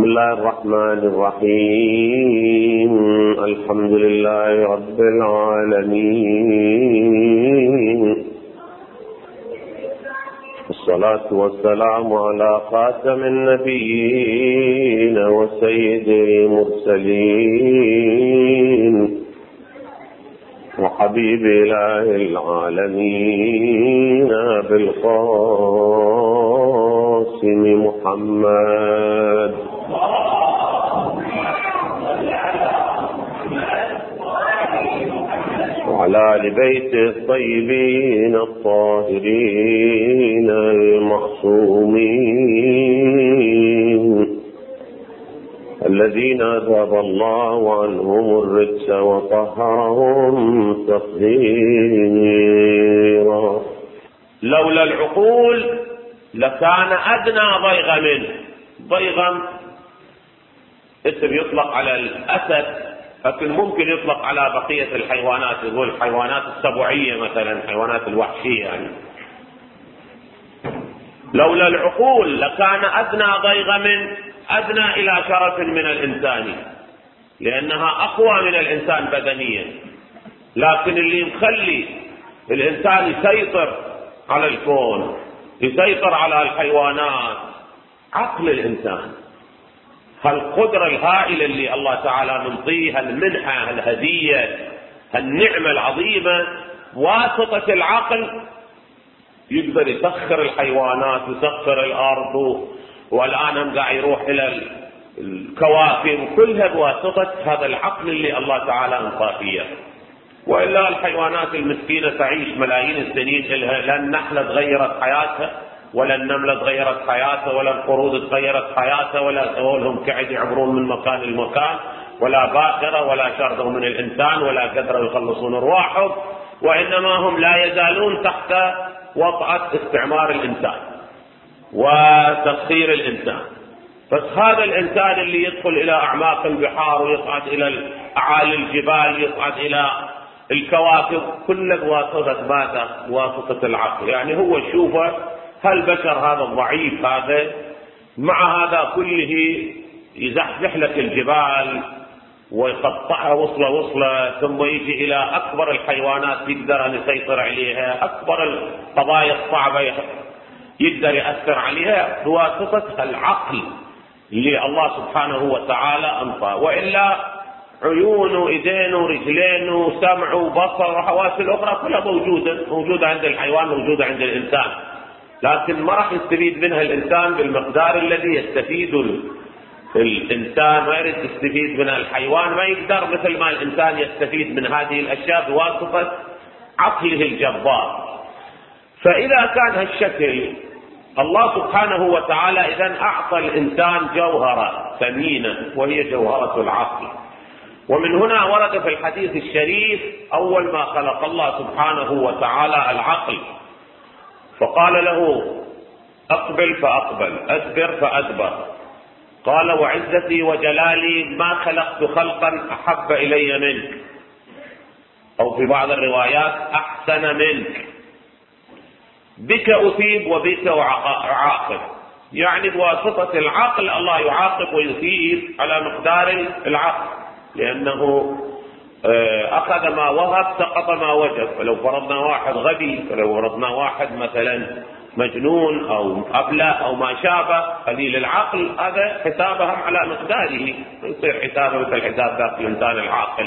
بسم الله الرحمن الرحيم. الحمد لله رب العالمين، والصلاة والسلام على خاتم النبيين وسيد المرسلين وحبيب إله العالمين بالقاسم محمد وعلى آل بيته الطيبين الطاهرين المعصومين الذين أذهب الله عنهم الرجس وطهرهم تطهيرا. لولا العقول لكان أدنى ضيغم اسم يطلق على الأسد، لكن ممكن يطلق على بقية الحيوانات، يقول الحيوانات السبوعية مثلا، الحيوانات الوحشية يعني. لولا العقول لكان أدنى ضيغم أدنى إلى شرف من الإنسان، لأنها أقوى من الإنسان بدنيا، لكن اللي مخلي الإنسان يسيطر على الكون، يسيطر على الحيوانات، عقل الإنسان، هالقدرة الهائلة اللي الله تعالى منطيها، المنحة، الهدية، النعمة العظيمة، واسطة العقل يقدر يسخر الحيوانات، يسخر الأرض، والآن هم قاعد يروح إلى الكواكب، كلها بواسطة هذا العقل اللي الله تعالى انطاه فيه. وإلا الحيوانات المسكينة تعيش ملايين السنين، لا النحلة تغيرت حياتها، ولا النملة تغيرت حياتها، ولا القرود تغيرت حياتها، ولا سوولهم قاعد يعبرون من مكان لمكان، ولا باخرة، ولا شردوا من الإنسان، ولا قدروا يخلصون أرواحهم، وإنما هم لا يزالون تحت وطأة استعمار الإنسان وتسخير الإنسان. بس هذا الإنسان اللي يدخل إلى أعماق البحار، ويصعد إلى أعالي الجبال، يصعد إلى الكواكب، كله بواسطة ماذا؟ بواسطة العقل. يعني هو شوفه هالبشر هذا الضعيف هذا مع هذا كله يزحزح لك الجبال ويقطعها وصلة، ثم يجي إلى أكبر الحيوانات يقدر أن يسيطر عليها، أكبر القضايا الصعبة يقدر يأثر عليها بواسطة العقل اللي الله سبحانه وتعالى أنطاه. وإلا عيون وإيدين ورجلين وسمع وبصر وحواس الأخرى كلها موجودة عند الحيوان، موجودة عند الإنسان، لكن ما راح يستفيد منها الإنسان بالمقدار الذي يستفيد الإنسان، ما يريد يستفيد من الحيوان، ما يقدر مثل ما الإنسان يستفيد من هذه الأشياء بواسطة عقله الجبار. فإذا كان هالشكل، الله سبحانه وتعالى إذن أعطى الإنسان جوهرة ثمينة وهي جوهرة العقل. ومن هنا ورد في الحديث الشريف أول ما خلق الله سبحانه وتعالى العقل فقال له أقبل فأقبل، أدبر فأدبر، قال وعزتي وجلالي ما خلقت خلقا أحب إلي منك، أو في بعض الروايات أحسن منك، بك أثيب وبك أعاقب. يعني بواسطة العقل الله يعاقب ويثيب على مقدار العقل، لأنه أخذ ما وهب سقط ما وجب. فلو فرضنا واحد غبي، فلو فرضنا واحد مثلا مجنون أو أبلة أو ما شابه قليل العقل، هذا حسابهم على مقداره، يصير حسابه مثل حساب ذاك الإنسان العاقل.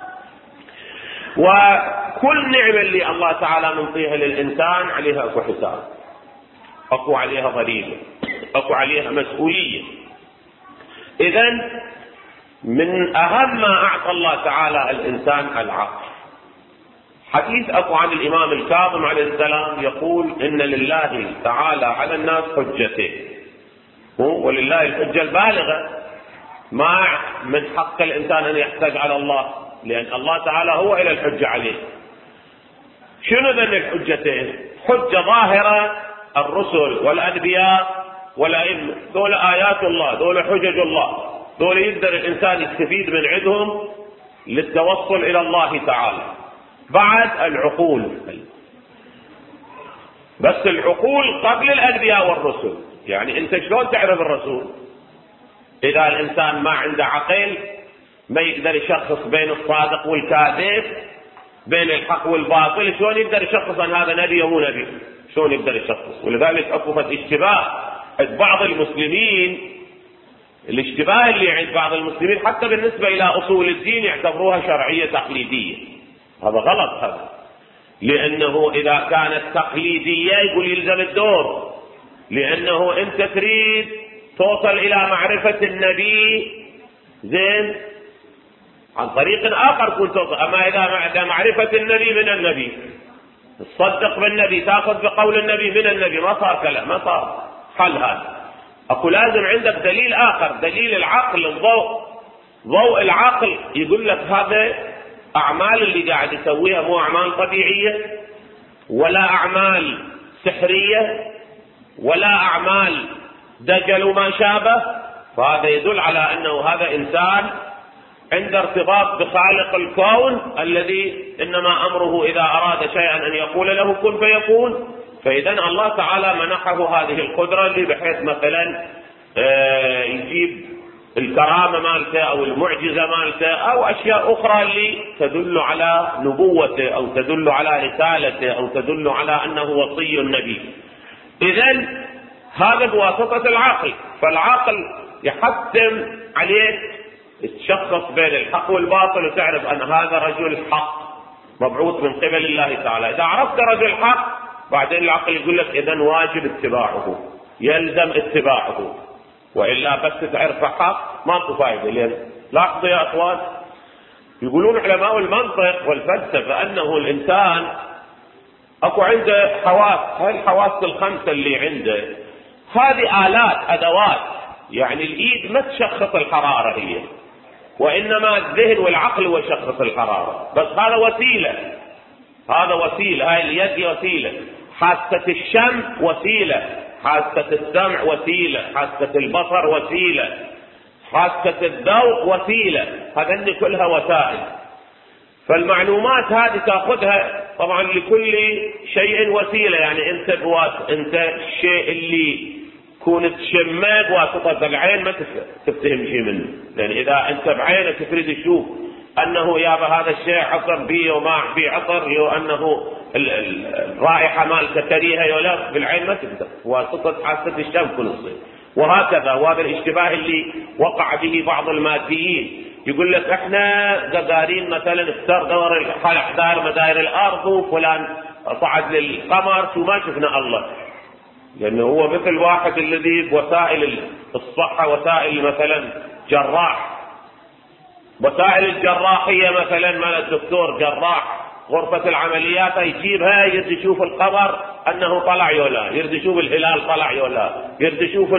وكل نعمة اللي الله تعالى منطيها للإنسان عليها أكو حساب، أكو عليها ضريبة، أكو عليها مسؤولية. إذن من أهم ما أعطى الله تعالى الإنسان العقل. حديث أكو عن الإمام الكاظم عليه السلام يقول إن لله تعالى على الناس حجتين، ولله الحجة البالغة، ما من حق الإنسان أن يحتاج على الله، لأن الله تعالى هو إلى الحجة عليه. شنو ذن الحجتين؟ حجة ظاهرة الرسل والأنبياء والأئمة، دول آيات الله، دول حجج الله، دول يقدر الإنسان يستفيد من عندهم للتوصل إلى الله تعالى. بعد العقول، بس العقول قبل الأنبياء والرسل. يعني أنت شلون تعرف الرسول؟ إذا الإنسان ما عنده عقل ما يقدر يشخص بين الصادق والكاذب، بين الحق والباطل. شلون يقدر يشخص أن هذا نبي ومو نبي؟ شلون يقدر يشخص؟ ولذلك أكفت اشتباه بعض المسلمين. الاشتباه اللي عند بعض المسلمين حتى بالنسبة إلى أصول الدين يعتبروها شرعية تقليدية. هذا غلط هذا، لأنه إذا كانت تقليدية يقول يلزم الدور، لأنه أنت تريد توصل إلى معرفة النبي زين عن طريق آخر كنت توصل. أما إذا معرفة النبي من النبي، تصدق بالنبي، تأخذ بقول النبي من النبي، ما صار كلام، ما صار حل هذا. أكو لازم عندك دليل آخر، دليل العقل، ضوء العقل يقول لك هذا أعمال اللي قاعد يسويها مو أعمال طبيعية، ولا أعمال سحرية، ولا أعمال دجل وما شابه. فهذا يدل على أنه هذا إنسان عنده ارتباط بخالق الكون الذي إنما أمره إذا أراد شيئا أن يقول له كن فيكون. فإذا الله تعالى منحه هذه القدرة اللي بحيث مثلا يجيب الكرامة مالته أو المعجزة مالته أو أشياء أخرى اللي تدل على نبوته أو تدل على رسالته أو تدل على أنه وصي النبي. إذن هذا بواسطة العقل، فالعقل يحتم عليك تشخص بين الحق والباطل وتعرف أن هذا رجل حق مبعوث من قبل الله تعالى. إذا عرفت رجل حق بعدين العقل يقول لك إذن واجب اتباعه، يلزم اتباعه، وإلا بس تعرف حق ما فائدة. لأن لاحظوا يا أخوان، يقولون علماء المنطق والفلسفة أنه الإنسان أكو عنده حواس، هاي الحواس الخمسة اللي عنده هذه آلات أدوات. يعني الإيد ما تشخص الحرارة هي، وإنما الذهن والعقل هو يشخص الحرارة، بس هذا وسيلة، هذا وسيلة، هاي اليد وسيلة، حاسة الشم وسيلة، حاسة السمع وسيلة، حاسة البصر وسيلة، حاسة الذوق وسيلة، هذه كلها وسائل. فالمعلومات هذه تأخذها طبعا لكل شيء وسيلة. يعني انت الشيء اللي كون تشمه بواسطة العين ما تفتهم شيء منه، لأن إذا انت بعينك تريد تشوف أنه يابا هذا الشيء عطر بيه وما فيه عطر، وأنه الرائحة مالته كريهة يولا، بالعين ما تقدر، واسطة حاسة الشم كل شيء. وهكذا، وهذا الاشتباه اللي وقع به بعض الماديين، يقول لك احنا قدارين مثلا افتر دور حدار مداير الارض وفلان صعد للقمر وما شفنا الله، لانه هو مثل واحد الذي بوسائل الصحة، وسائل مثلا جراح، وسائل الجراحية مثلا مال الدكتور جراح غرفة العمليات يجيبها يرد يشوف القمر انه طلع يولا، يرد يشوف الهلال طلع يولا، يرد يشوف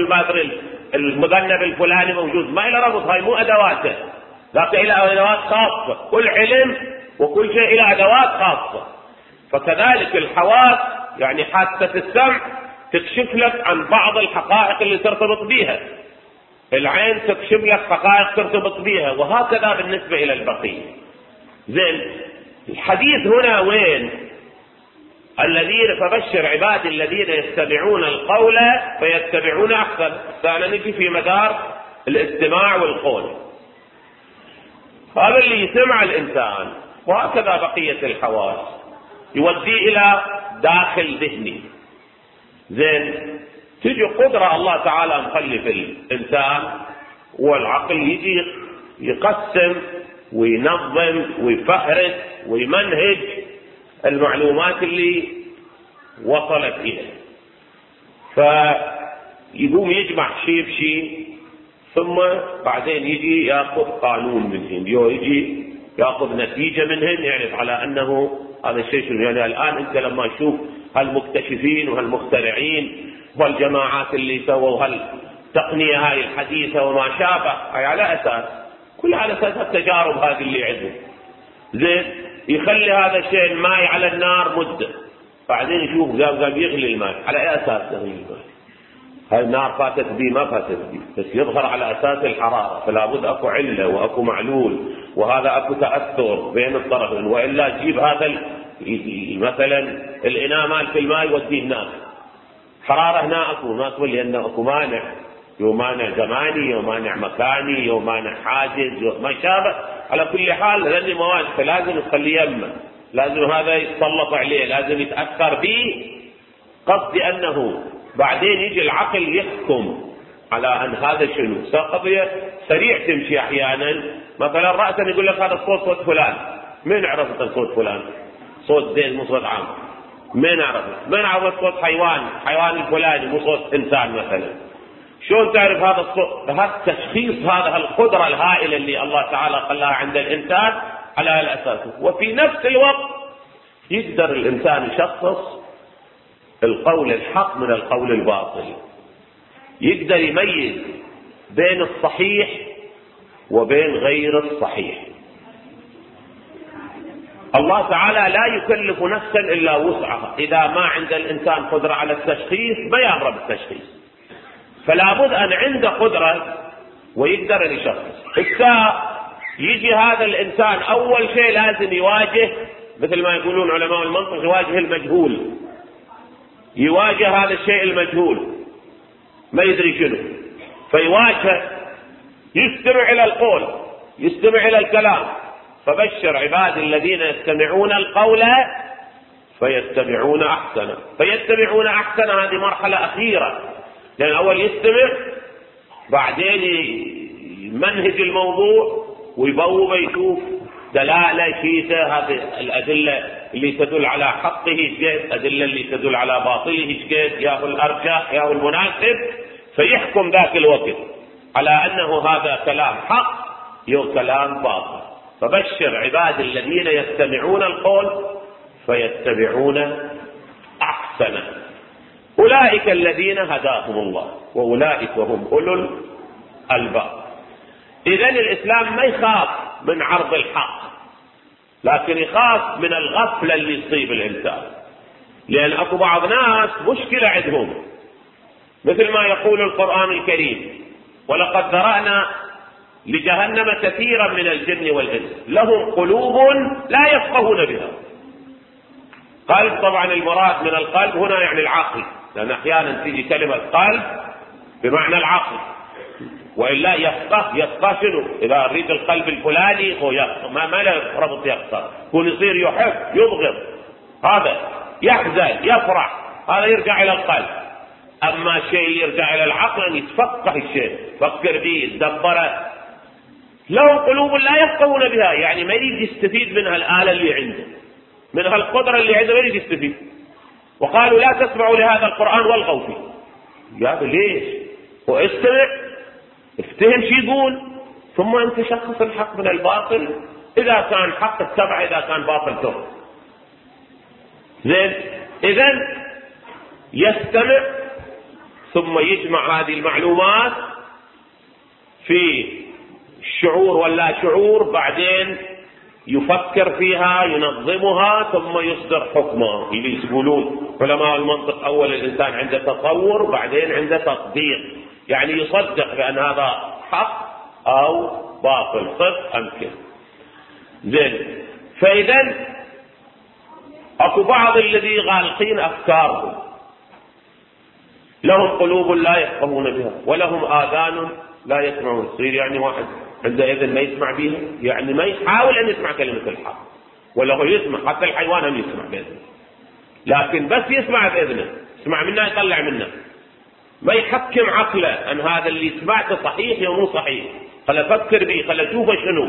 المذنب الفلاني موجود، ما إلى ربط، هاي مو ادواته، لكن إلى أدوات خاصة. كل علم وكل شيء إلى أدوات خاصة. فكذلك الحواس، يعني حاسة السمع تكشف لك عن بعض الحقائق اللي ترتبط بها، العين تكشف لك حقائق ترتبط بها، وهكذا بالنسبة إلى البقية. زين، الحديث هنا وين؟ الذين فبشر عبادي الذين يستمعون القول فيتبعون أحسن. فأنا نجي في مدار الاستماع والقول، هذا اللي يسمع الإنسان، وهكذا بقية الحواس يودي إلى داخل ذهني. زين، تجي قدرة الله تعالى مخلي في الإنسان، والعقل يجي يقسم وينظم ويفهرس ويمنهج المعلومات اللي وصلت إليه، فيقوم يجمع شيء بشيء، ثم بعدين يجي ياخذ قانون منهن، يجي ياخذ نتيجة منهن، يعرف على أنه هذا الشيء شنو. يعني الآن أنت لما تشوف هالمكتشفين وهالمخترعين والجماعات اللي سووا هالتقنية هاي الحديثة وما شابه، هاي على أساس، كل على أساس التجارب هذه اللي عندهم. زين، يخلي هذا الشيء الماء على النار مدة، بعدين يشوف قام يغلي الماء، على أي أساس يغلي الماء؟ هاي النار فاتت بي ما فاتت بي، بس يظهر على أساس الحرارة، فلا بد أكو علة وأكو معلول، وهذا أكو تأثر بين الطرفين، وإلا تجيب هذا مثلا الإناء مال في الماء يوديه هناك، حرارة هنا أكو ما تقول لأنه أكو مانع، يو مانع زماني، يو مانع مكاني، يو مانع حاجز، ما شابه. على كل حال هذه مواد فلازم تخليه يمه، لازم هذا يتسلط عليه، لازم يتأثر به، قصد أنه بعدين يجي العقل يحكم على أن هذا شنو. قضية سريع تمشي أحيانا، مثلا رأسا يقول لك هذا الصوت صوت فلان، من عرفت صوت فلان؟ صوت زين مو صوت عام. من عرفت صوت حيوان الفلاني مو صوت إنسان مثلا. شلون تعرف هذا الصوت؟ هذا التشخيص، هذا القدرة الهائلة اللي الله تعالى خلاها عند الإنسان على الأساس. وفي نفس الوقت يقدر الإنسان يشخص القول الحق من القول الباطل، يقدر يميز بين الصحيح وبين غير الصحيح. الله تعالى لا يكلف نفسا إلا وسعها. إذا ما عند الإنسان قدرة على التشخيص ما يأمر بالتشخيص، فلا بد أن عنده قدرة ويقدر أن يشخص. يجي هذا الإنسان أول شيء لازم يواجه، مثل ما يقولون علماء المنطق، يواجه المجهول، يواجه هذا الشيء المجهول ما يدري شنو، فيواجه، يستمع إلى القول، يستمع إلى الكلام. فبشر عباد الذين يستمعون القول فيتبعون أحسنه. فيتبعون أحسنه هذه مرحلة أخيرة، لأن أول يستمع، بعدين يمنهج الموضوع ويبوب يشوف دلالة شيته، هذه الأدلة اللي تدل على حقه شيء، الأدلة اللي تدل على باطله شيء، ياهو الأرجح ياهو المناسب، فيحكم ذاك الوقت على أنه هذا كلام حق يو كلام باطل. فبشر عباد الذين يستمعون القول فيتبعون أحسنه أولئك الذين هداهم الله وأولئك هم أولو الألباب. إذن الإسلام ما يخاف من عرض الحق، لكن يخاف من الغفلة اللي تصيب الإنسان، لأن أكو بعض ناس مشكلة عندهم، مثل ما يقول القرآن الكريم: ولقد ذرأنا لجهنم كثيرا من الجن والإنس لهم قلوب لا يفقهون بها. قلب طبعا المراد من القلب هنا يعني العقل، لأن أحيانا تيجي كلمة قلب بمعنى العقل، وإلا يفقه شنو؟ إذا أريد القلب الفلاني هو يفقه، ما له ربط يفقه، يكون يصير يحب يبغض، هذا يحزن يفرح، هذا يرجع إلى القلب. أما شيء يرجع إلى العقل أن يتفقه الشيء، فكر به يتدبره. لهم قلوب لا يفقهون بها، يعني ما يريد يستفيد منها الآلة اللي عنده، من هالقدرة اللي عنده ما يريد يستفيد. وقالوا لا تسمعوا لهذا القرآن والغوا فيه. قالوا ليش؟ واستمع افتهم شي يقول، ثم انت شخص الحق من الباطل، اذا كان حق اتبع، اذا كان باطل ترك. زين، اذن يستمع ثم يجمع هذه المعلومات في الشعور ولا شعور، بعدين يفكر فيها ينظمها ثم يصدر حكمه. اللي يقولون علماء المنطق أول الإنسان عنده تصور بعدين عنده تطبيق، يعني يصدق بأن هذا حق أو باطل، صدق أم كذب. زين، فإذا أكو بعض الذي غالقين أفكارهم، لهم قلوب لا يفقهون بها ولهم آذان لا يسمعون. يصير يعني واحد عنده إذن ما يسمع بها، يعني ما يحاول أن يسمع كلمة الحق، ولا هو يسمع، حتى الحيوان هم يسمع بإذنه، لكن بس يسمع بإذنه، يسمع منه يطلع منه، ما يحكم عقله أن هذا اللي سمعته صحيح أو مو صحيح، خل أفكر به، خل أشوفه شنو.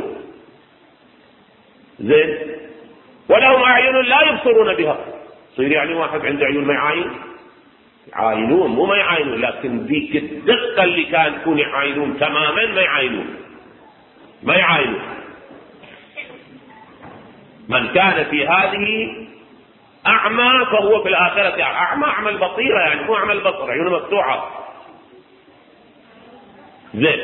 زين، ولهم أعين لا يبصرون بها. يصير يعني واحد عنده عيون ما يعاين، يعاينون مو ما يعاينون، لكن ذيك الدقة اللي كان يكون يعاينون تماما ما يعاينون. من كان في هذه أعمى فهو في الآخرة أعمى. أعمى البصيرة يعني مو أعمى البصر، عيونه مفتوحة. زين،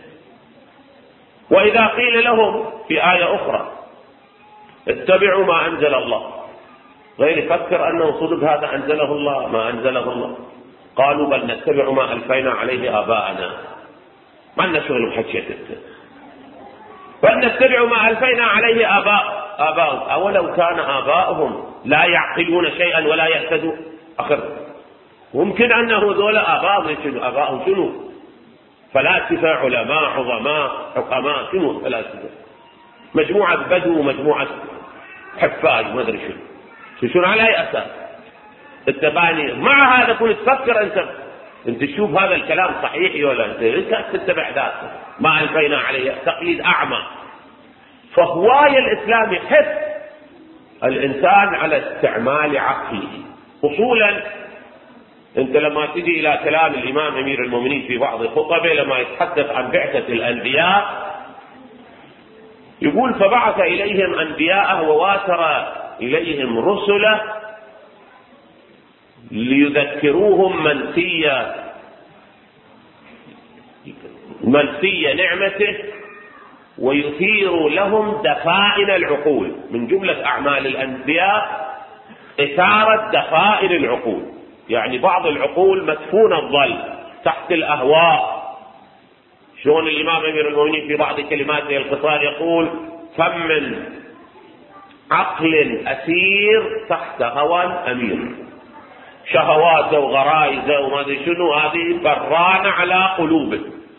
وإذا قيل لهم في آية أخرى اتبعوا ما أنزل الله، غير يفكر أنه صدق هذا أنزله الله ما أنزله الله، قالوا بل نتبع ما ألفينا عليه آباءنا. ما لنا شغل بحكيتك، بل نتبع ما ألفينا عليه آباءهم أولو كان آباؤهم لا يعقلون شيئا ولا يهتدون. أخر ممكن أنه ذولا آباؤهم شنو؟ فلاسفة علماء عظماء حكماء، شنو فلاسفة؟ مجموعة بدو ومجموعة حفاظ ما ادري شنو على اي اساس؟ انت باني مع هذا كنت تفكر انت تشوف هذا الكلام صحيح ولا انت تتبع ذاته، ما الفينا عليه تقليد اعمى. فهواية الاسلام يحث الانسان على استعمال عقله. اصولا انت لما تجي الى كلام الامام امير المؤمنين في بعض خطبه لما يتحدث عن بعثة الانبياء يقول: فبعث اليهم انبياءه وواتر اليهم رسله ليذكروهم منسي نعمته ويثير لهم دفائن العقول. من جملة أعمال الأنبياء إثارة دفائن العقول، يعني بعض العقول مدفونة الظل تحت الأهواء. شلون الإمام أمير المؤمنين في بعض كلماته القصار يقول: كم من عقل أسير تحت هوى أمير، شهواته وغرائزه وما ادري شنو هذه برانة على قلوبه.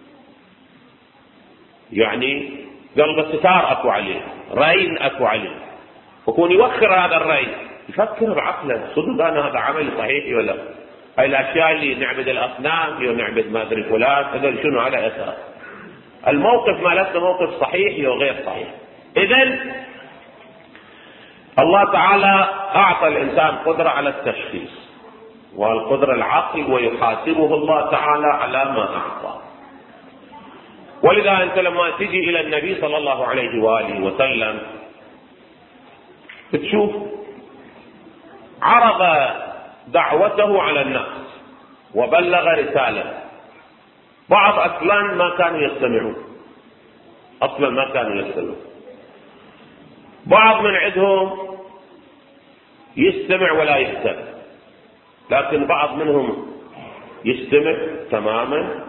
يعني قلب الستار اكو عليه، رين اكو عليه، وكون يوخر هذا الرين يفكر بعقله صدق انا هذا عمل صحيح ولا؟ هاي الاشياء اللي نعبد الاصنام ونعبد ما ادري فلان هذا شنو على اساس؟ الموقف مالتنا موقف صحيح وغير صحيح. اذا الله تعالى اعطى الانسان قدرة على التشخيص والقدرة العقل، ويحاسبه الله تعالى على ما اعطى. ولذا انت لما تجي الى النبي صلى الله عليه واله وسلم تشوف عرض دعوته على الناس وبلغ رسالة. بعض اصلا ما كانوا يستمعون، بعض من عندهم يستمع ولا يهتم، لكن بعض منهم يستمع تماما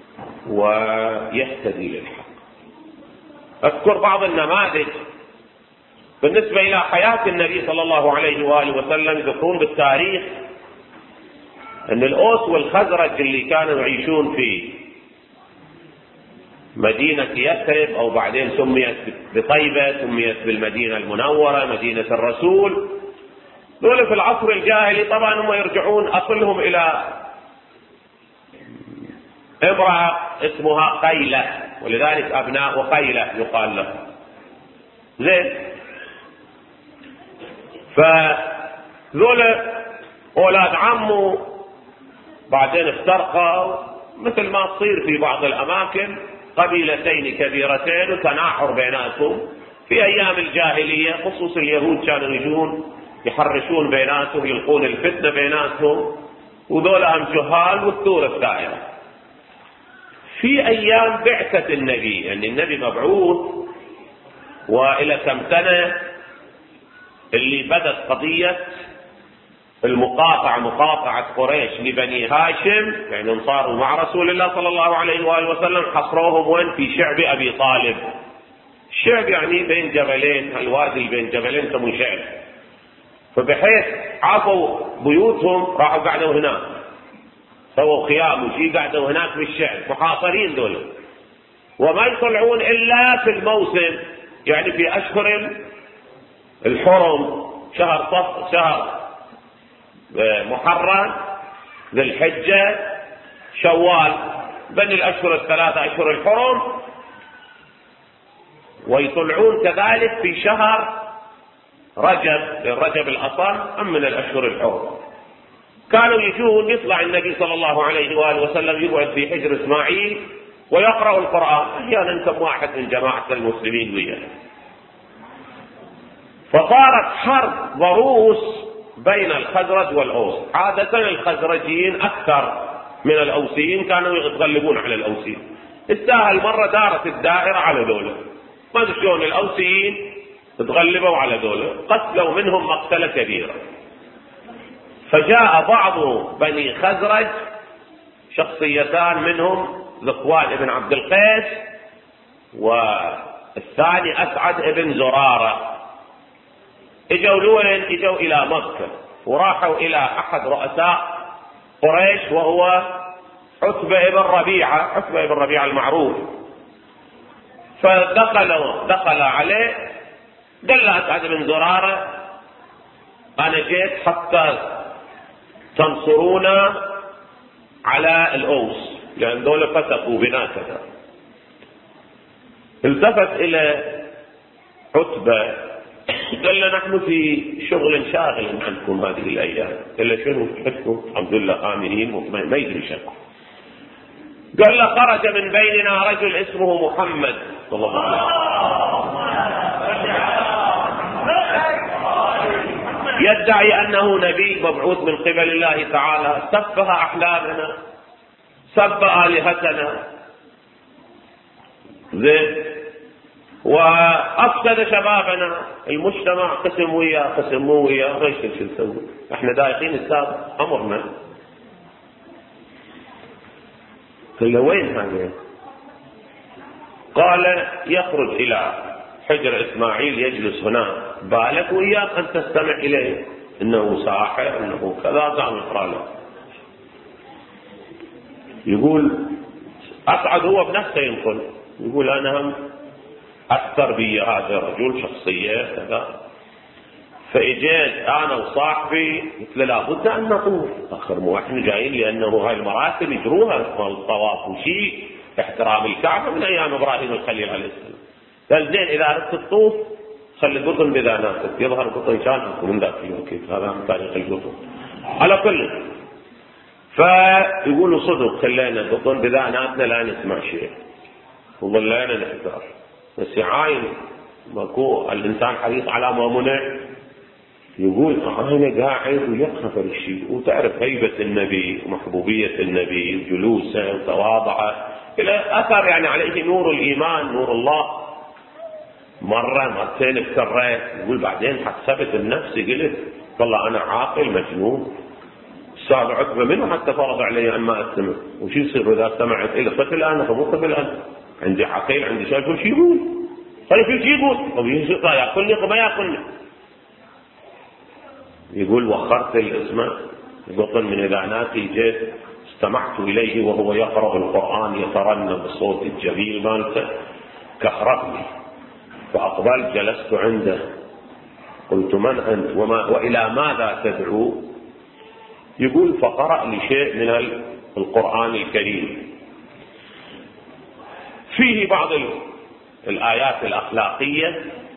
ويهتدي للحق. اذكر بعض النماذج بالنسبة الى حياة النبي صلى الله عليه وآله وسلم. يذكرون بالتاريخ ان الاوس والخزرج اللي كانوا يعيشون في مدينة يثرب او بعدين سميت بطيبة، سميت بالمدينة المنورة مدينة الرسول، دول في العصر الجاهلي طبعا هم يرجعون اصلهم الى امرأة اسمها قيلة، ولذلك ابناء قيلة يقال له. زين، فذول اولاد عمه بعدين افترقوا، مثل ما تصير في بعض الاماكن قبيلتين كبيرتين وتناحر بيناتهم في ايام الجاهلية. خصوص اليهود كانوا يجون يحرشون بيناتهم، يلقون الفتنة بيناتهم، وذول هم جهال والثورة الدائرة. في ايام بعثة النبي، يعني النبي مبعوث والى كم سنة اللي بدت قضية مقاطعة قريش لبني هاشم، يعني صاروا مع رسول الله صلى الله عليه وآله وسلم، حصروهم وين؟ في شعب ابي طالب. الشعب يعني بين جبلين، الوادي بين جبلين سموه شعب. فبحيث عافوا بيوتهم راحوا قعدوا هناك، سووا خيام وشي قعدوا هناك بالشعب، محاصرين دول، وما يطلعون الا في الموسم، يعني في اشهر الحرم، شهر محرم، ذي الحجة، شوال، بين الاشهر الثلاثة اشهر الحرم. ويطلعون كذلك في شهر رجب الاصل من الاشهر الحرم. كانوا يجون يطلع النبي صلى الله عليه وآله وسلم يقعد في حجر اسماعيل ويقرأ القرآن، احيانا كم واحد من جماعة المسلمين وياه. فصارت حرب ضروس بين الخزرج والأوس. عادة الخزرجيين أكثر من الأوسيين، كانوا يتغلبون على الأوسيين. المرة دارت الدائرة على دولة، ما ادري شلون الأوسيين تغلبوا على دولة، قتلوا منهم مقتلة كبيرة. فجاء بعض بني خزرج، شخصيتان منهم ذكوان ابن عبد القيس والثاني أسعد ابن زرارة، اجوا لوين؟ اجوا الى مكة، وراحوا الى احد رؤساء قريش وهو عتبة بن ربيعة المعروف. فدخل عليه، قال له أسعد بن زرارة أنا جيت حتى تنصرونا على الأوس لأن دول فتقوا بنا كذا. التفت إلى عتبة قال له نحن في شغل شاغل عنكم هذه الأيام. قال له شنو تحكوا؟ الحمد لله آمنين ما يدري شك. قال له خرج من بيننا رجل اسمه محمد صلى الله عليه وسلم يدعي أنه نبي مبعوث من قبل الله تعالى، سفه أحلامنا، سب آلهتنا، زين، وأفسد شبابنا. المجتمع قسم وياه قسم مو وياه، ما يشتغل شو نسوي؟ احنا دايقين السابق أمرنا. قال له وين هذا؟ قال يخرج إلى حجر إسماعيل يجلس هنا، بالك وإياك أن تستمع إليه، إنه ساحر إنه كذا. زعم يقرأ له. يقول أسعد هو بنفسه ينقل، يقول أنا هم أثر بي هذا الرجل شخصية كذا. فإجيت أنا وصاحبي قلت له لابد أن نطوف، آخر مو إحنا جايين لأنه هاي المراتب يجروها الطواف وشيء احترام الكعبة من أيام إبراهيم الخليل عليه السلام. قال زين إذا أردت الطوف خلي القطن بذاناتك، يظهر القطن كان من ذاك اليوم كيف هذا من تاريخ القطن على كل. فيقولوا صدق خلينا القطن بذاناتنا لا نسمع شيء وظلينا نحتار، بس عاين ماكو الإنسان حريص على ما منع. يقول أنا قاعد ويخفر الشيء، وتعرف هيبة النبي ومحبوبية النبي وجلوسه وتواضعه إلى أثر يعني عليه نور الإيمان نور الله. مرة مرتين اكتريت. يقول بعدين حسبت النفس قلت والله أنا عاقل مجنون. السابع عتبة منه حتى فرض علي أن ما أستمع. وش يصير إذا استمعت إلى قتل أنا فمو قتل أنا، عندي عقيل عندي شيء. كل شيء يقول خلي كل شيء يقول. طب ياكلني وما ياكلني. يقول وخرت الاسم بطن من اذاناتي، جيت استمعت اليه وهو يقرأ القرآن يترنم بالصوت الجميل مالته كهربني. فأقبلت جلست عنده قلت من أنت وإلى ماذا تدعو؟ يقول فقرأ لي شيء من القرآن الكريم فيه بعض الآيات الأخلاقية،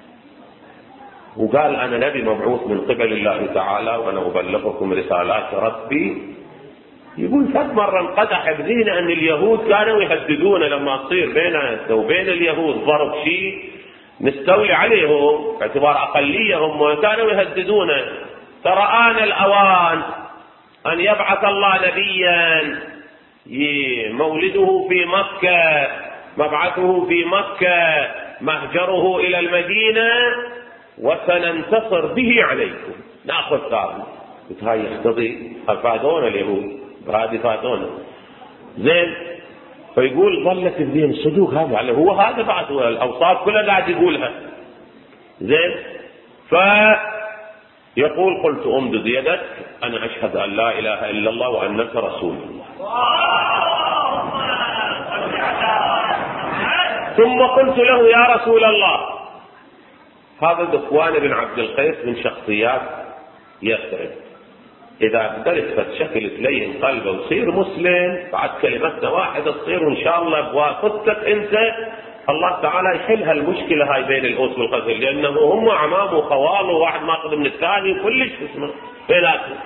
وقال أنا نبي مبعوث من قبل الله تعالى وأنا أبلغكم رسالات ربي. يقول فد مرة انقدح بذهنه أن اليهود كانوا يهددون لما تصير بيننا وبين اليهود ضرب شيء نستولي عليهم باعتبار أقلية هم، وكانوا يهددون ترى آن الأوان أن يبعث الله نبيا مولده في مكة مبعثه في مكة مهجره إلى المدينة وسننتصر به عليكم نأخذ ثابت. هاي يقتضي فادونا اليهود بهذه فادونا زين. فيقول ظلت الذهن صدوق هذا على هو هذا بعد الأوصاف كلها قاعد يقولها زين. فيقول قلت أمدد يدك أنا أشهد أن لا إله إلا الله وأنك رسول الله. ثم قلت له يا رسول الله هذا ذكوان بن عبد القيس من شخصيات يثرب، إذا قدرت فتشكل تلين قلبه وتصير مسلم بعد كلمتنا واحدة تصير إن شاء الله بواسطتك أنت الله تعالى يحل هالمشكلة هاي بين الأوس والخزرج، لأنه هم أعمام وخوال وواحد ما أخذ من الثاني وكلش اسمه بيناتهم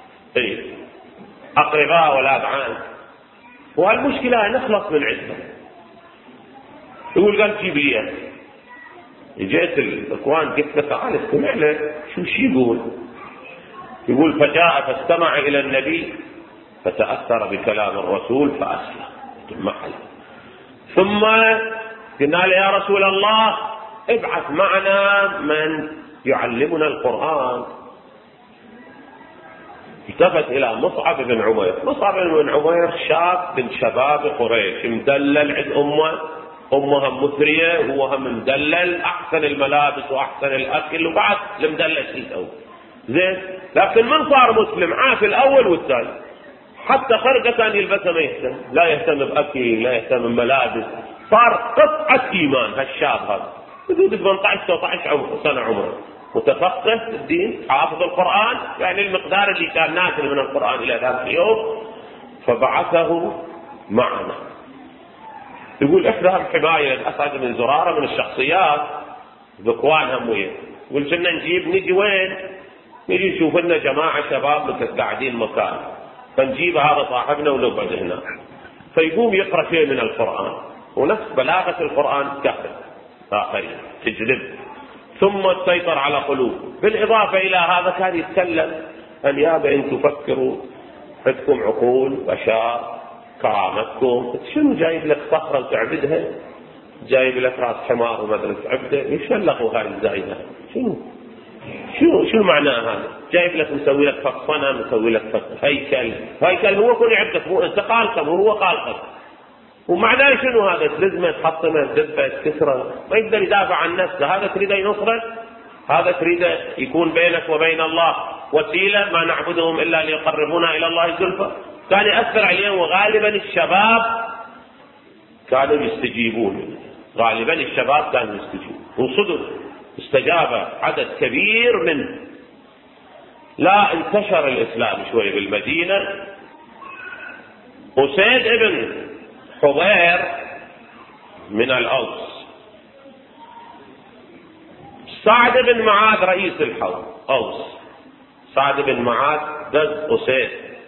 أقرباء ولا أبعاد، وهالمشكلة نخلص من عندها. يقول قال جيب لي. جيت الإخوان قلت له تعال استمع له شو يقول. يقول فجاء فاستمع إلى النبي فتأثر بكلام الرسول فأسلم معه. ثم قلنا له يا رسول الله ابعث معنا من يعلمنا القرآن. التفت إلى مصعب بن عمير. مصعب بن عمير شاب من شباب قريش مدلل عند أمها مثرية وهو هم مدلل أحسن الملابس وأحسن الأكل وبعد المدلل شيء زين. لكن من صار مسلم عاف الأول والثاني حتى خرقة كان يلبسها ما يهتم، لا يهتم بأكل، لا يهتم بملابس، صار قطعة إيمان هالشاب هذا حدود 18-19 سنة عمره، متفقه في الدين، حافظ القرآن، يعني المقدار اللي كان نازل من القرآن إلى ذاك اليوم. فبعثه معنا. يقول إحدى الحماية الأسعد بن زرارة من الشخصيات ذكوانها مويه، يقول كنا نجي وين؟ نجي نشوف لنا جماعة شباب قاعدين مكان، فنجيب هذا صاحبنا ونقعد هنا، فيقوم يقرأ شيء من القرآن، ونفس بلاغة القرآن كهل آخرين تجذب، ثم تسيطر على قلوب. بالإضافة إلى هذا كان يتكلم أن يابا أن تفكروا، عندكم عقول بشر، كرامتكم، شنو جايب لك صخرة وتعبدها؟ جايب لك راس حمار وما ادري تعبده؟ يشلقوا هاي الزايدة، شنو معناه هذا؟ جايب لك مسوي لك فك صنم، مسوي لك فك هيكل هو كل يعبدك، مو انت خالقه وهو خالقك. ومعناه شنو هذا؟ تلزمه، تحطمه، تدبه، تكسره، ما يقدر يدافع عن نفسه. هذا تريده ينصرك، هذا تريده يكون بينك وبين الله وسيله، ما نعبدهم الا ليقربونا الى الله زلفى. كان يأثر عليهم، وغالبا الشباب كانوا يستجيبون، غالبا الشباب كانوا يستجيبون، وصدق استجاب عدد كبير منه. لا انتشر الإسلام شوي بالمدينة. أسيد ابن حضير من الأوس، سعد بن معاذ رئيس الأوس، سعد بن معاذ دز أسيد،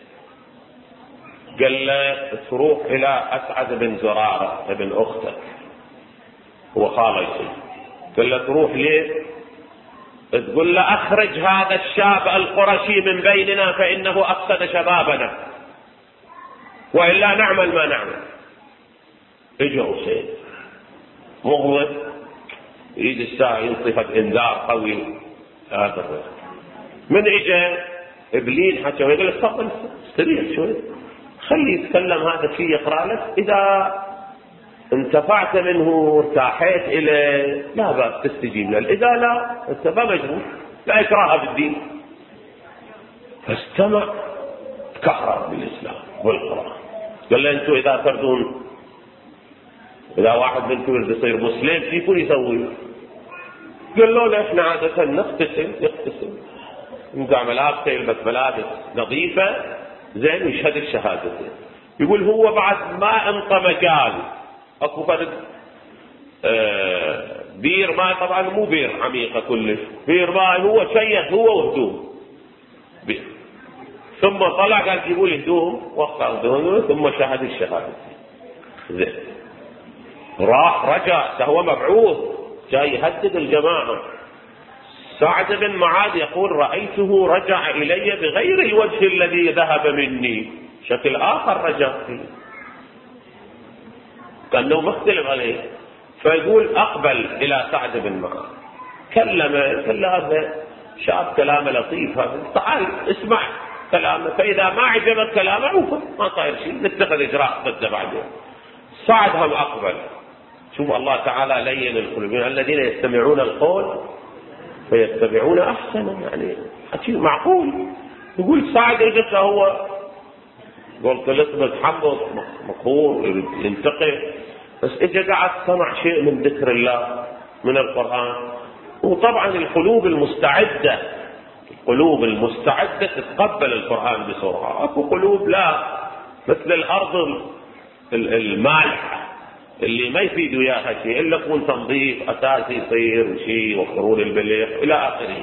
قال له تروح إلى أسعد بن زرارة ابن أختك، هو خاله يصير، قال له تروح ليه؟ تقول له أخرج هذا الشاب القرشي من بيننا فإنه أفسد شبابنا، وإلا نعمل ما نعمل. اجى أسيد مغضب، يريد الساعة ينطفت إنذار قوي هذا الرجل. من اجى إبليل حكى ويقول له تفضل استريح شوي، خلي يتكلم هذا شيء يقرأ لك، إذا انتفعت منه وارتاحيت إليه لا بأس تستجيب له، إذا لا أنت ما مجبور، لا إكراه بالدين. فاستمع، تكهرب بالإسلام والقرآن. قال له أنتم إذا تردون، إذا واحد منكم يريد يصير مسلم كيف يسوي؟ قال له إحنا عادة نغتسل، نزع ملابسه، يلبس ملابس نظيفة زين ويشهد الشهادتين. يقول هو بعد ما انطى مجال، اكو فرد بير ماء، طبعا مو بير عميقة كلش، بير ماء هو شيخ هو وهدوم بير، ثم طلع قال جيبوا لي هدوم، وقع هدوم ثم شهد الشهادة زين. راح رجع، هو مبعوث جاي يهدد الجماعة. سعد بن معاذ يقول رأيته رجع إلي بغير الوجه الذي ذهب مني، شكل آخر رجع فيه كأنه مختلف عليه. فيقول أقبل إلى سعد بن معاذ، كلمه، قال له هذا شاب كلامه لطيف، هذا تعال اسمع كلامه، فإذا ما عجبك كلامه عوفه، ما صاير شيء، نتخذ إجراء ضده بعدين. سعد هم أقبل. شوف الله تعالى لين القلوب، الذين يستمعون القول فيتبعون أحسنه، يعني شيء معقول. يقول سعد رجع هو قلت له متحمس مقهور ينتقل، بس اجى قاعد سمع شيء من ذكر الله من القرآن. وطبعا القلوب المستعدة تتقبل القرآن بسرعة، اكو قلوب لا، مثل الأرض المالحة اللي ما يفيد وياها شيء الا يكون تنظيف اساسي يصير وشيء وخرول الملح الى اخره.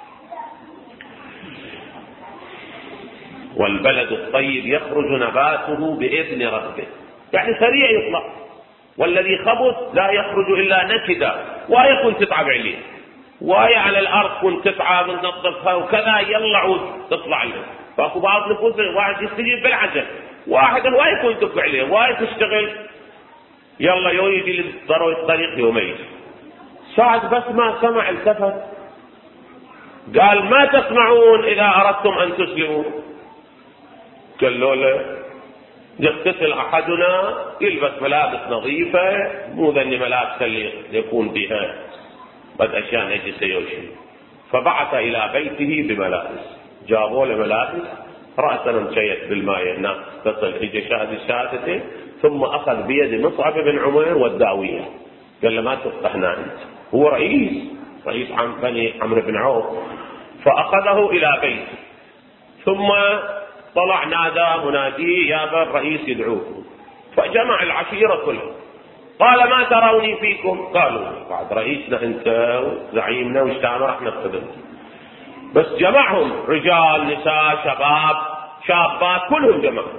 والبلد الطيب يخرج نباته بإذن ربه، يعني سريع يطلع، والذي خبث لا يخرج إلا نكدا، وهي كنت تتعب عليه، وهي على الأرض كنت تتعب تنظفها وكذا، يلا تطلع له. فأكو بعض نفوس واحد يستجيب بالعجل، واحد وهي كنت تقع عليه، وهي تشتغل، يلا يوم يجي ضروري الطريق يومين. سعد بس ما سمع التفت، قال ما تسمعون إذا أردتم أن تسلموا؟ قالوا له يغتسل أحدنا، يلبس ملابس نظيفة، مو ذني ملابس اللي يكون بها بد أشياء نجسة يوشي. فبعث إلى بيته بملابس، جابوا له ملابس رأسا مشيت بالماء الناس تصل إجا شاهد الشهادتين، ثم أخذ بيد مصعب بن عمير والداوية، قال له ما تفقهنا أنت، هو رئيس بني عمرو بن عوف، فأخذه إلى بيته، ثم طلع نادى مناديه يا ابا الرئيس يدعوكم، فجمع العشيرة كلها، قال ما تروني فيكم؟ قالوا بعد رئيسنا انت وزعيمنا واشتعنا راح نقتدم، بس جمعهم رجال نساء شباب شابات كلهم جمعهم.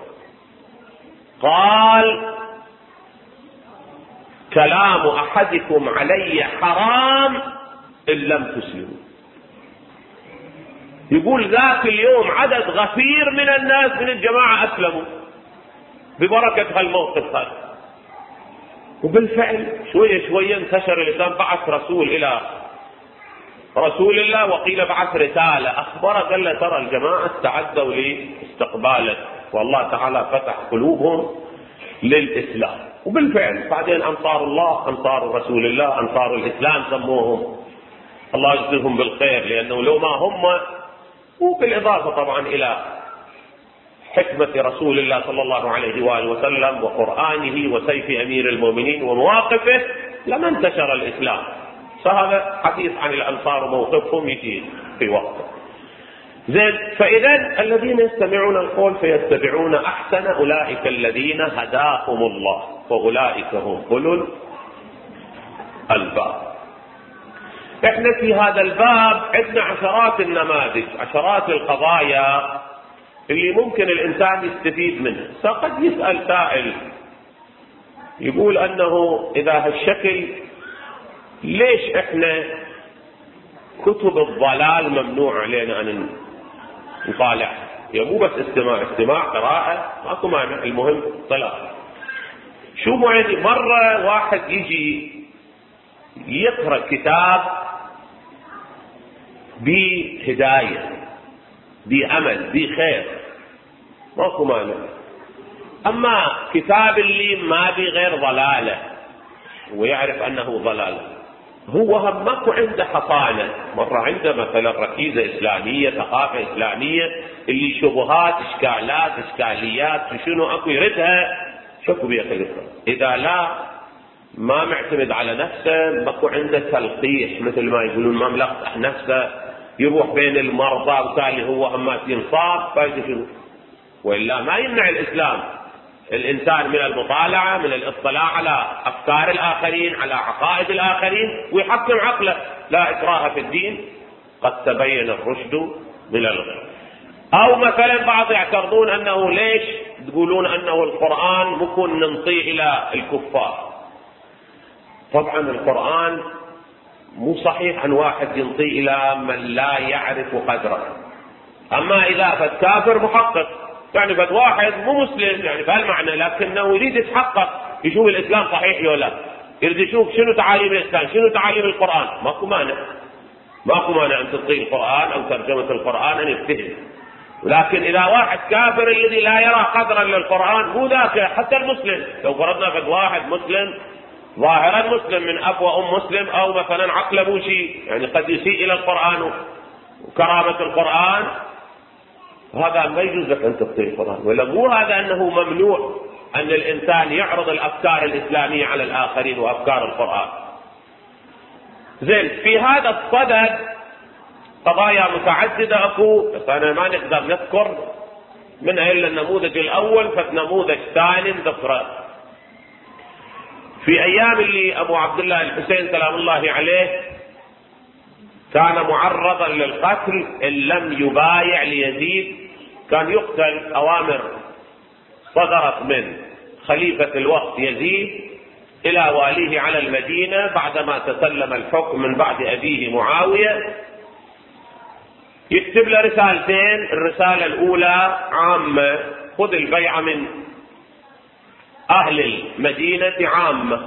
قال كلام احدكم علي حرام ان لم تسلموا. يقول ذاك اليوم عدد غفير من الناس من الجماعة أسلموا ببركة هالموقف هذا، وبالفعل شوية شوية انتشر الإسلام. بعث رسول إلى رسول الله، وقيل بعث رسالة أخبره قال له ترى الجماعة استعدوا لاستقبالك، والله تعالى فتح قلوبهم للإسلام. وبالفعل بعدين أنصار الله، أنصار رسول الله، أنصار الإسلام سموهم، الله يجزيهم بالخير، لأنه لو ما هم، وبالإضافة طبعا إلى حكمة رسول الله صلى الله عليه وآله وسلم وقرآنه وسيف أمير المؤمنين ومواقفه، لما انتشر الإسلام. فهذا حديث عن الأنصار وموقفهم يجي في وقته. زين، فإذا الذين يستمعون القول فيتبعون أحسن أولئك الذين هداهم الله وأولئك هم أولو الألباب. احنا في هذا الباب عندنا عشرات النماذج، عشرات القضايا اللي ممكن الانسان يستفيد منها. فقد يسأل سائل يقول انه اذا هالشكل ليش احنا كتب الضلال ممنوع علينا ان نطالع؟ يا مو بس استماع قراءة ماكو مانع، المهم طلع. شو يعني مرة واحد يجي يقرأ كتاب بهداية بأمل بخير ماكو مانع، أما كتاب اللي ما بغير ضلالة ويعرف أنه ضلالة، هو هم ماكو عنده حصانة، مرة عنده مثلا ركيزة إسلامية ثقافة إسلامية اللي شبهات إشكالات إشكاليات شنو أكو يردها شكو بيقرأ. إذا لا ما معتمد على نفسه، ماكو عنده تلقيح مثل ما يقولون، ما ملقح نفسه، يروح بين المرضى وتالي هو هم ينصاب فايده، وإلا ما يمنع الإسلام الإنسان من المطالعة، من الاطلاع على أفكار الآخرين، على عقائد الآخرين، ويحكم عقله. لا إكراه في الدين، قد تبين الرشد من الغي. أو مثلا بعض يعترضون أنه ليش تقولون أنه القرآن ممكن ننطيه إلى الكفار؟ طبعا القرآن مو صحيح أن واحد ينطيه إلى من لا يعرف قدره. أما إذا فالكافر محقق، يعني فد واحد مو مسلم يعني بهالمعنى، لكنه يريد يتحقق يشوف الإسلام صحيح ولا لا، يريد يشوف شنو تعاليم الإسلام، شنو تعاليم القرآن، ماكو مانع، ماكو مانع أن تعطيه القرآن أو ترجمة القرآن أن يفتهم. ولكن إذا واحد كافر الذي لا يرى قدرا للقرآن، مو ذاك حتى المسلم، لو فرضنا فد واحد مسلم ظاهرا مسلم من أب وأم مسلم، أو مثلا عقله مو شيء، يعني قد يسيء إلى القرآن وكرامة القرآن، هذا ما يجوز لك أن تبطل القرآن. ولا مو هذا أنه ممنوع أن الإنسان يعرض الأفكار الإسلامية على الآخرين وأفكار القرآن. زين، في هذا الصدد قضايا متعددة أكو، بس أنا ما نقدر نذكر منها إلا النموذج الأول، فالنموذج ثاني ذكره. في أيام اللي أبو عبد الله الحسين سلام الله عليه كان معرضا للقتل إن لم يبايع ليزيد، كان يقتل. أوامر صدرت من خليفة الوقت يزيد إلى واليه على المدينة بعدما تسلم الحكم من بعد أبيه معاوية، يكتب له رسالتين. الرسالة الأولى عامة، خذ البيعة من أهل المدينة عامة،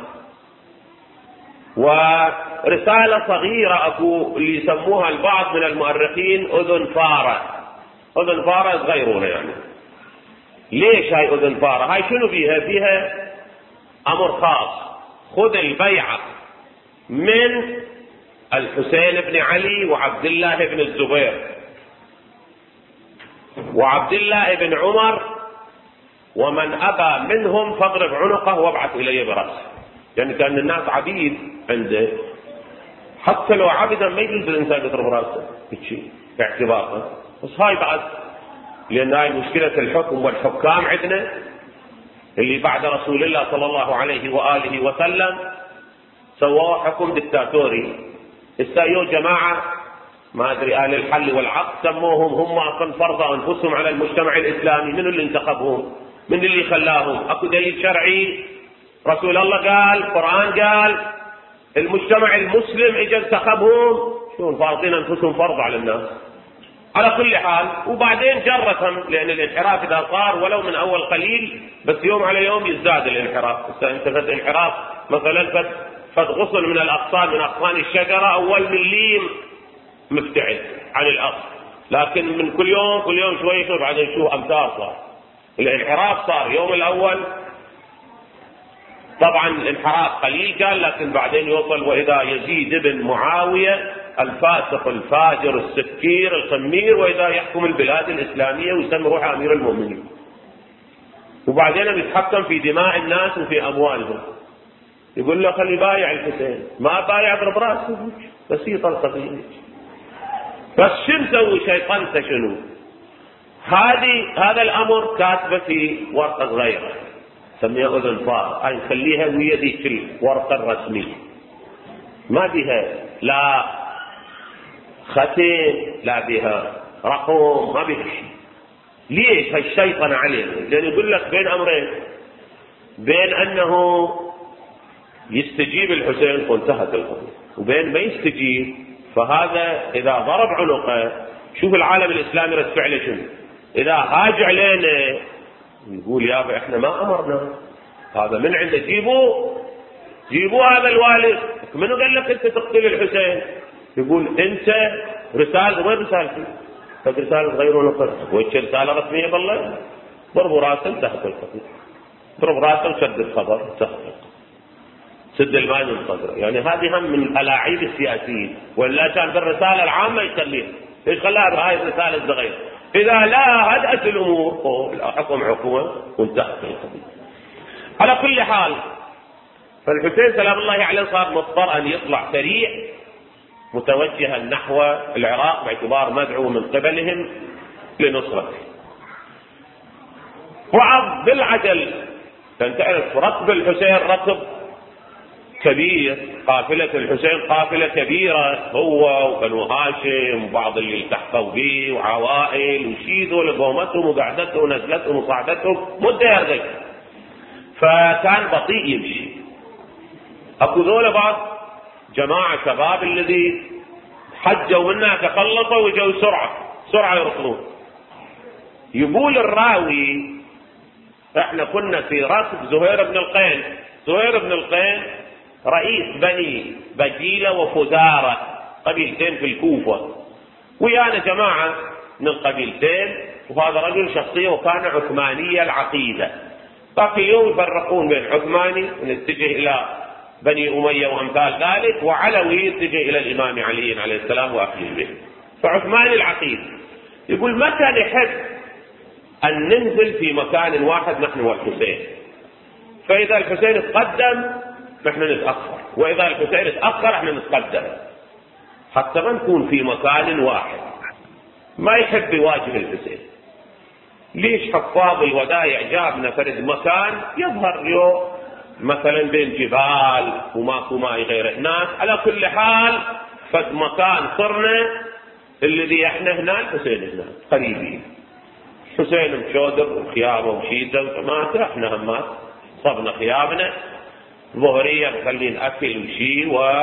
ورسالة صغيرة أكو اللي يسموها البعض من المؤرخين أذن فارة. أذن فارة صغيرونها يعني. ليش هاي أذن فارة؟ هاي شنو فيها؟ فيها أمر خاص، خذ البيعة من الحسين بن علي وعبد الله بن الزبير. وعبد الله بن عمر ومن أبى منهم فاضرب عنقه وابعث إلي برأسه. يعني كان الناس عبيد عنده، حتى لو عبدا ما يجوز الإنسان يضرب رأسه باعتباره. بس هاي بعد، لأن هاي مشكلة الحكم والحكام عندنا اللي بعد رسول الله صلى الله عليه وآله وسلم سووا حكم دكتاتوري. استايوا جماعة ما أدري أهل الحل والعقد سموهم هم أصلا فرضوا أنفسهم على المجتمع الإسلامي. من اللي انتخبهم؟ من اللي خلاهم؟ أكو دليل شرعي؟ رسول الله قال، القرآن قال، المجتمع المسلم إجا انتخبهم، شو فارضين أنفسهم فرض على الناس. على كل حال، وبعدين جرتهم، لأن الانحراف إذا صار ولو من أول قليل بس يوم على يوم يزداد الانحراف. انت فد انحراف مثلا فد غصن من الأغصان، من أغصان الشجرة، أول مليم مفتعل عن الأصل، لكن من كل يوم شوي شوي بعدين شو أمتار صار الانحراف. صار يوم الأول طبعا الانحراف قليل كان، لكن بعدين يوصل وإذا يزيد بن معاوية الفاسق الفاجر السكير الخمير، وإذا يحكم البلاد الإسلامية ويسمي روحه أمير المؤمنين، وبعدين يتحكم في دماء الناس وفي أموالهم. يقول له خلي بايع الحسين، ما بايع اضرب راسه. بسيطة القضية. بس شو نسوي شيطانته شنو؟ هذا الأمر كاتبه في ورقة صغيرة سميها أذن فار، هاي نخليها ويا ذيك الورقة الرسمية، ما بها لا ختم لا بها رقم، ما بها شيء. ليش هالشيطنة علينا؟ لأن يقول لك بين أمرين، بين أنه يستجيب الحسين وانتهت القضية، وبين ما يستجيب. فهذا إذا ضرب عنقه، شوف العالم الإسلامي رد فعله شنو؟ إذا هاج علينا يقول يابا احنا ما أمرنا، هذا من عنده، جيبوا هذا الوالد. منو قال لك انت تقتل الحسين؟ يقول انت رسالة، وين رسالتي؟ رسالة غير ونقر، وش رسالة رسمية بالله؟ ضربوا راسه انتهت القضية، ضرب راسه وسد الخبر انتهت القضية، سد الماء من صدره. يعني هذه هم من الاعيب السياسيين، ولا كان بالرسالة العامة يخليها، ليش خلاها بهاي الرسالة الصغيرة؟ إذا لا هدأت الأمور حكم حكومة وانتهت القضية. على كل حال، فالحسين سلام الله عليه صار مضطر أن يطلع سريع متوجها نحو العراق باعتبار مدعو من قبلهم لنصرته. وعظ بالعجل، كان تعرف ركب الحسين ركب كبير، قافلة الحسين قافلة كبيرة، هو وبنو هاشم وبعض اللي التحقوا به وعوائل وشيدوا لقومتهم وقعدتهم ونزلتهم وصعدتهم مدة يرغب، فكان بطيء يمشي. اكو ذولا بعض جماعة شباب الذي حجوا منا تخلصوا وجوا سرعة يركضون. يقول الراوي احنا كنا في ركب زهير بن القين. زهير بن القين رئيس بني بجيلة وفزارة، قبيلتين في الكوفة، ويانا جماعة من القبيلتين، وهذا رجل شخصية وكان عثمانية العقيدة. باقي اليوم يفرقون بين عثماني ونتجه إلى بني أمية وأمثال ذلك، وعلوي يتجه إلى الإمام علي عليه السلام وأهل البيت. فعثماني العقيدة يقول متى نحب أن ننزل في مكان واحد نحن والحسين، فإذا الحسين تقدم نحن نتأخر، وإذا الحسين تأخر احنا نتقدم، حتى ما نكون في مكان واحد. ما يحب يواجه الحسين. ليش؟ حفاظ الودايع جابنا فرد مكان يظهر له مثلا بين جبال وماكو ماي غير هناك. على كل حال فد مكان صرنا الذي احنا هنا، الحسين هنا قريبين. حسين مشودر وخيابه وشيده وطماطم، احنا همات صبنا خيابنا ظهرية مخلين أكل وشي،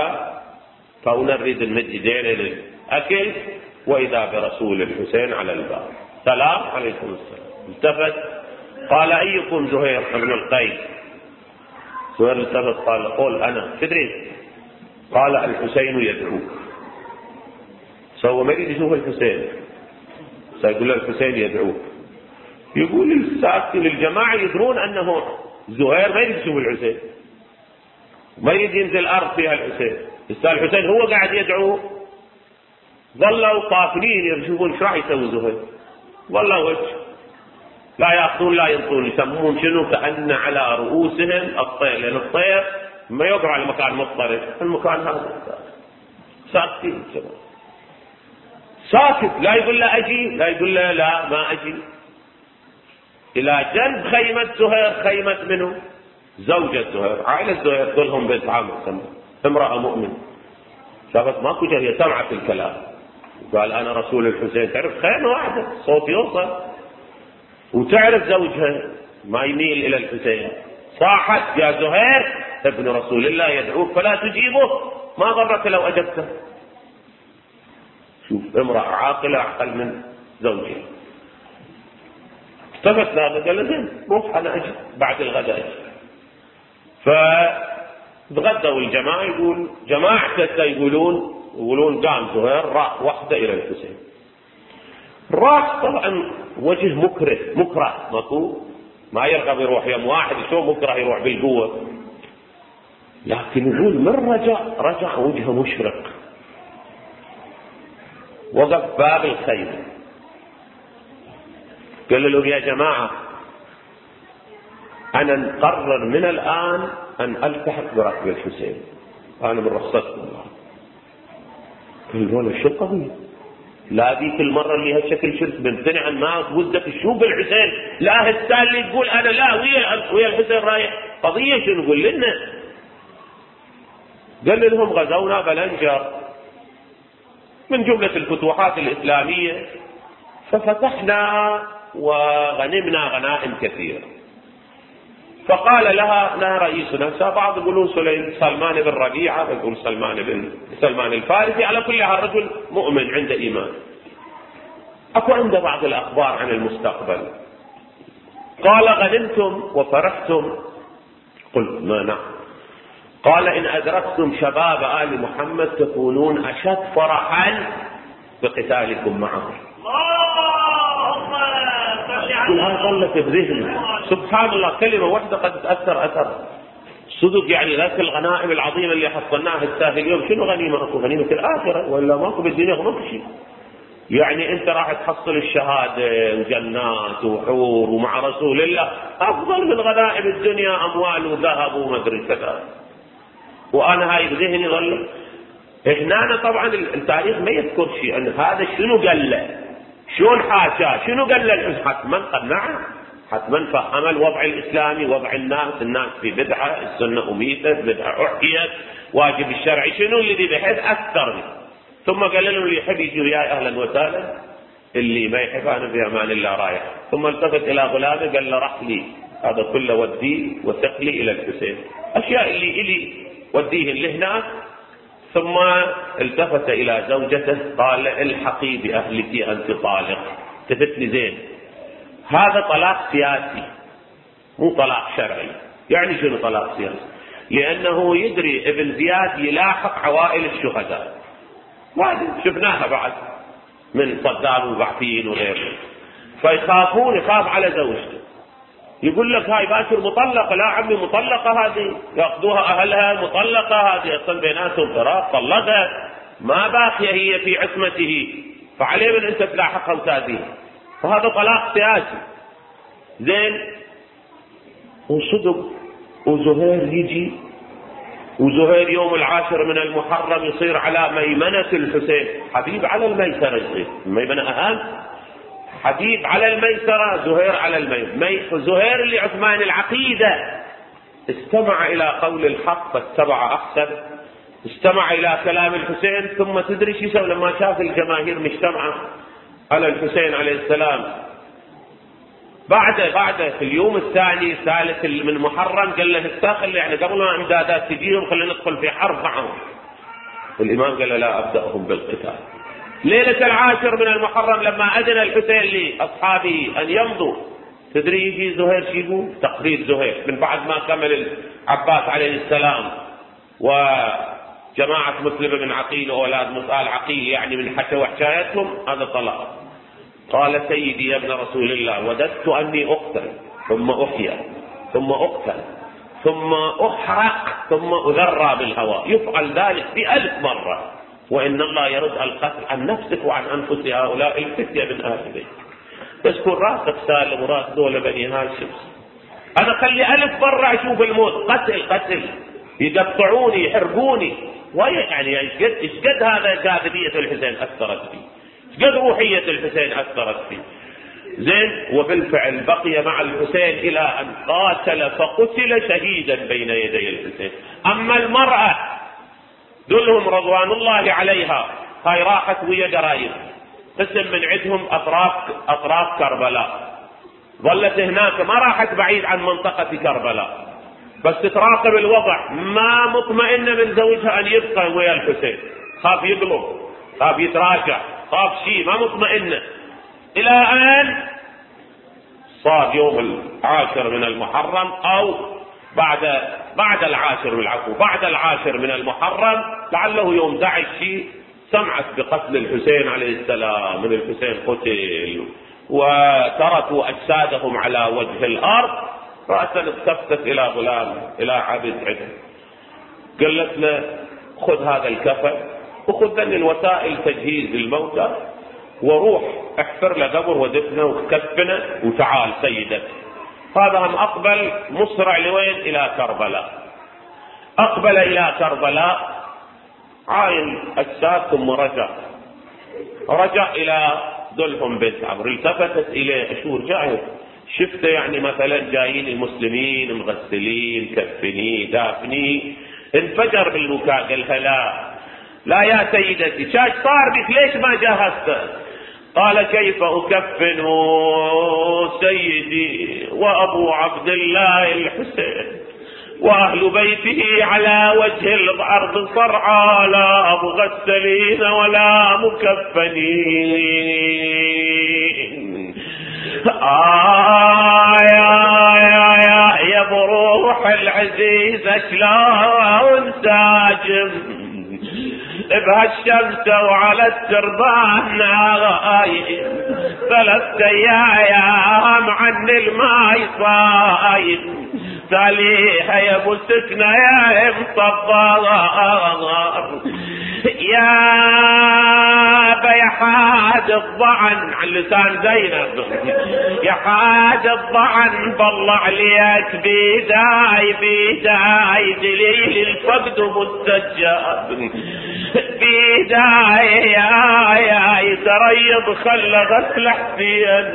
فونا نريد نمد ايدينا للأكل، وإذا برسول الحسين على الباب. سلام عليكم السلام. التفت قال أيكم زهير بن القين؟ زهير التفت قال قول أنا. تدري؟ قال الحسين يدعوك. سوى ما يريد يشوف الحسين، سيقول الحسين يدعوك. يقول الساكن الجماعة يدرون أنه زهير ما يريد يشوف الحسين، ما يريد ينزل أرض فيها الحسين. الحسين هو قاعد يدعو. ظلوا قافلين يشوفون شو راح يسوي زهير. والله وجه، لا يأخذون لا ينطون، يسمون شنو كأن على رؤوسهم الطير، لأن الطير ما يقع على مكان مضطرب، المكان هذا ساكتين ساكت، لا يقول له أجي، لا يقول له لا ما أجي. إلى جنب خيمة زهير، خيمة منه؟ زوجة زهير، عائلة زهير كلهم بنت عامر، امرأة مؤمنة، شافت ماكو جاية، سمعت الكلام، قال أنا رسول الحسين، تعرف خيمة واحدة صوت يوصل، وتعرف زوجها ما يميل إلى الحسين، صاحت يا زهير ابن رسول الله يدعوك فلا تجيبه، ما ضرك لو أجبته. شوف امرأة عاقلة أعقل من زوجها. التفت له قال زين روح أنا أجي بعد الغداء أجي. فتغدوا الجماعة، يقول جماعة يقولون قام زهير راح وحده إلى الحسين، راح طبعا وجه مكره ماكو، ما يرغب يروح يوم واحد، شو مكره يروح بالقوة، لكن يقول من رجع وجهه مشرق، وقف باب الخيمة قال له يا جماعة أنا نقرر من الآن أن ألتحق بركب الحسين، أنا من رخصتكم الله. قال له شو القضية؟ لا ذيك المرة اللي هالشكل شرك بمتنع عن ما ودك تشوف الحسين، لا هالتالي تقول أنا لا ويا الحسين رايح، قضية شنو نقول لنا؟ قال لهم غزونا بلنجر من جملة الفتوحات الإسلامية، ففتحنا وغنمنا غنائم كثيرة. فقال لها رئيسنا، بعض يقولون سلمان بن ربيعة، يقول سلمان الفارسي، على كل حال رجل مؤمن عنده إيمان، أكو عنده بعض الأخبار عن المستقبل. قال غنمتم وفرحتم؟ قلت ما نعم. قال إن أدركتم شباب آل محمد تكونون أشد فرحا بقتالكم معهم. كل هذا ظلت بذهني، سبحان الله كلمة واحدة قد تأثر أثر صدق. يعني ذاك الغنائم العظيمة اللي حصلناها الساهل اليوم، شنو غنيمة؟ أكو غنيمة الآخرة ولا ماكو بالدنيا ماكو شيء. يعني أنت راح تحصل الشهادة وجنات وحور ومع رسول الله، أفضل من غنائم الدنيا، أموال وذهب ومدري كذا. وأنا هاي بذهني ظل. هنا طبعا التاريخ ما يذكر شيء أن هذا شنو قال له، شلون حاشاه، شنو قال له. حتما قنعه، حتما فهم الوضع الإسلامي، وضع الناس في بدعة، السنة أميتت، بدعة أحيت، واجب الشرعي شنو الذي بحيث أثر. ثم قال لهم اللي يحب يجي وياي أهلا وسهلا، اللي ما يحب أنا في أمان الله رايح. ثم التفت إلى غلامه قال له رحلي هذا كله وديه وثقلي إلى الحسين، أشياء اللي وديهن لهناك. ثم التفت إلى زوجته قال الحقي بأهلك أنت طالق. تفتني زين، هذا طلاق سياسي مو طلاق شرعي. يعني شنو طلاق سياسي؟ لأنه يدري ابن زياد يلاحق عوائل الشهداء، وهذه شفناها بعد من صدام وبعثين وغيره، يخاف على زوجته. يقول لك هاي باكر مطلقة، لا عمي مطلقة هذه، يأخذوها أهلها مطلقة هذه، أصلا بيناتهم فراق، طلقها ما باقية هي في عصمته، فعليه من أنت تلاحقها وتأذيها. فهذا طلاق سياسي. زين وصدق، وزهير يجي، وزهير يوم 10 من المحرم يصير على ميمنة الحسين، حبيب على الميسرة، يصير الميمنة أهم، حبيب على الميسرة، زهير على الميسرة. زهير اللي عثمان العقيدة استمع إلى قول الحق فاتبع أحسن، استمع إلى كلام الحسين. ثم تدري شو يسوي لما شاف الجماهير مجتمعة على الحسين عليه السلام؟ بعد في اليوم الثاني الثالث من محرم قال له استخل، يعني قبل ما امدادات تجيهم خلينا ندخل في حرب معهم. والإمام قال له لا أبدأهم بالقتال. ليلة 10 من المحرم لما أذن الحسين لأصحابه أن يمضوا، تدري يجي زهير شو يقول؟ تقرير زهير من بعد ما كمل العباس عليه السلام وجماعة مسلم بن عقيل وأولاد مسآل عقيل، يعني من حكى وحكايتهم، هذا طلق. قال سيدي يا ابن رسول الله وددت أني أقتل ثم أحيا ثم أقتل ثم أحرق ثم أذرى بالهواء، يفعل ذلك ب1000 مرة، وإن الله يرد القتل عن نفسك وعن أنفس هؤلاء الفتية من أهل البيت. تكون راسك سالم وراس دولة بني هاشم. أنا خلي ألف برا أشوف الموت، قتل يقطعوني يحرقوني. يعني إيش قد هذا جاذبية الحسين أثرت فيه، إيش قد روحية الحسين أثرت فيه. زين. وبالفعل بقي مع الحسين إلى أن قاتل فقتل شهيدا بين يدي الحسين. أما المرأة دلهم رضوان الله عليها، هاي راحت ويا قرايب، قسم من عندهم أطراف كربلاء، ظلت هناك ما راحت بعيد عن منطقة كربلاء، بس تراقب الوضع، ما مطمئنة من زوجها أن يبقى ويا الحسين، خاف يقلب، خاف يتراجع، خاف شيء، ما مطمئنة. إلى أن صار يوم 10 من المحرم، أو بعد العاشر من المحرم، لعله يوم 11 سمعت بقتل الحسين عليه السلام، من الحسين قتل وتركوا أجسادهم على وجه الأرض. رأسا التفتت إلى غلام، إلى عبد عنده، قالت له خذ هذا الكفن وخذ ذن الوسائل تجهيز الموتى، وروح احفر له قبر ودفنه وكفنه وتعال سيدك. هذا هم أقبل مسرع لوين؟ إلى كربلاء. أقبل إلى كربلاء عاين أجساد، ثم رجع إلى دلهم بنت عمرو. التفتت إليه، شو رجعت؟ شفته يعني مثلا جايين المسلمين مغسلين كفني دافني، انفجر بالبكاء، قال لا يا سيدتي، شاش صار بك؟ ليش ما جهزت؟ قال كيف أكفن سيدي وأبو عبد الله الحسين وأهل بيته على وجه الأرض صرعى، لا مغسلين ولا مكفنين. يا بروح العزيز شلون ساجم بهالشمس وعلى التربان نايم، 3 أيام عن الماي صايم، تاليها يا ابو سكنة يا مصبر، يا حاد الضعن عن لسان زينب، يا حاد الضعن بالله عليك بيداي دليل الفقد مستجاب، بيداي يا دريض خلى غسل حسين،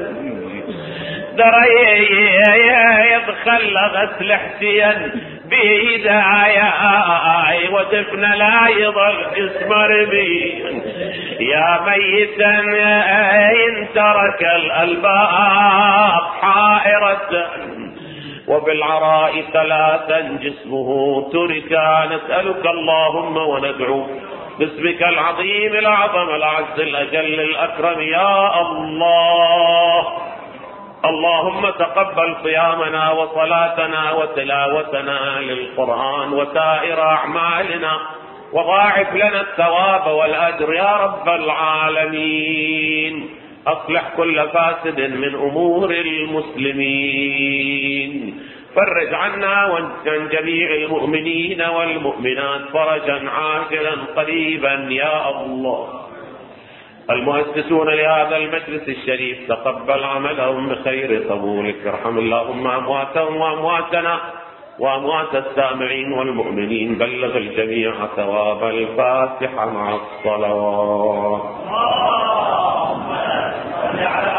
دريض خلى غسل حسين بيداي، ودفن لا يضل جسم رمي، يا ميتا إن ترك الألباب حائرة، وبالعراء 3 جسمه تركا، نسألك اللهم وندعو باسمك العظيم الأعظم الأعز الأجل الأكرم يا الله. اللهم تقبل صيامنا وصلاتنا وتلاوتنا للقرآن وسائر أعمالنا، وضاعف لنا الثواب والأجر يا رب العالمين. أصلح كل فاسد من أمور المسلمين، فرج عنا وعن جميع المؤمنين والمؤمنات فرجا عاجلا قريبا يا الله. المؤسسون لهذا المجلس الشريف تقبل عملهم بخير قبولك، ارحم اللهم أمواتهم وأمواتنا وأموات السامعين والمؤمنين، بلغ الجميع ثواب الفاتحة مع الصلوات.